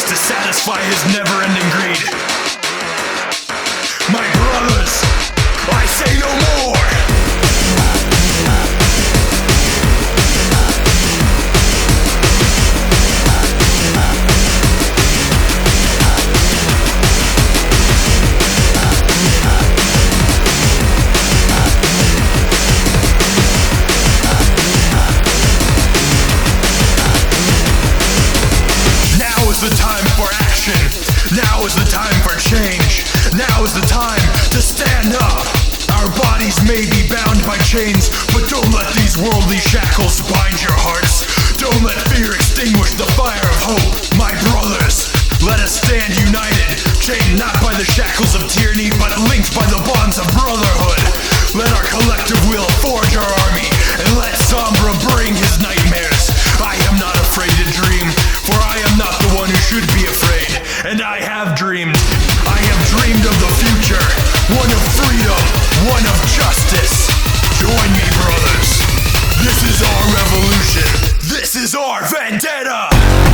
to satisfy his never-ending greed. My brothers, I say no more. Now is the time for action. Now is the time for change. Now is the time to stand up. Our bodies may be bound by chains, but don't let these worldly shackles bind your hearts. Don't let fear extinguish the fire of hope. My brothers, let us stand united, chained not by the shackles of tyranny, but linked by the bonds of brotherhood. Let our collective will forge our army, and let Sombra bring his nightmares. I am not afraid to dream, for I am not the one who should be afraid. And I have dreamed. I have dreamed of the future, one of freedom, one of justice. Join me, brothers. This is our revolution. This is our vendetta.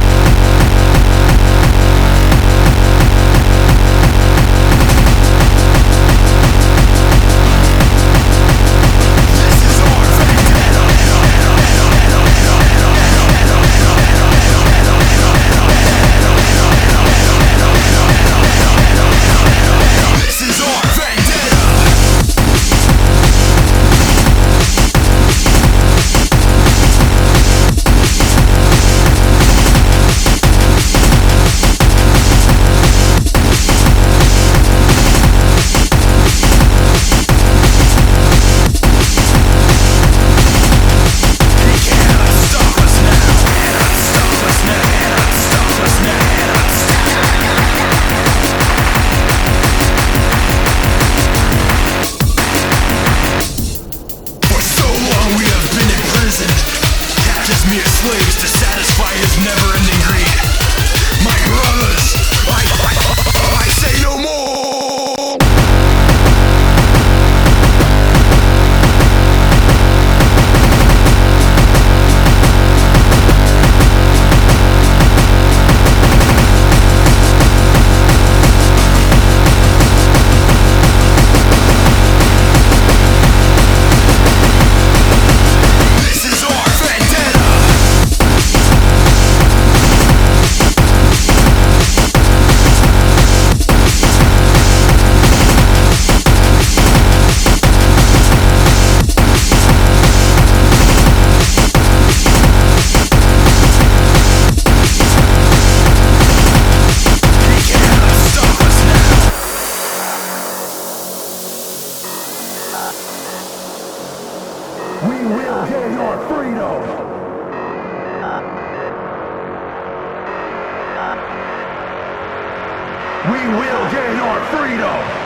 Mere slaves to satisfy his never-ending greed. My brothers, I say no more. We will gain our freedom! We will gain our freedom!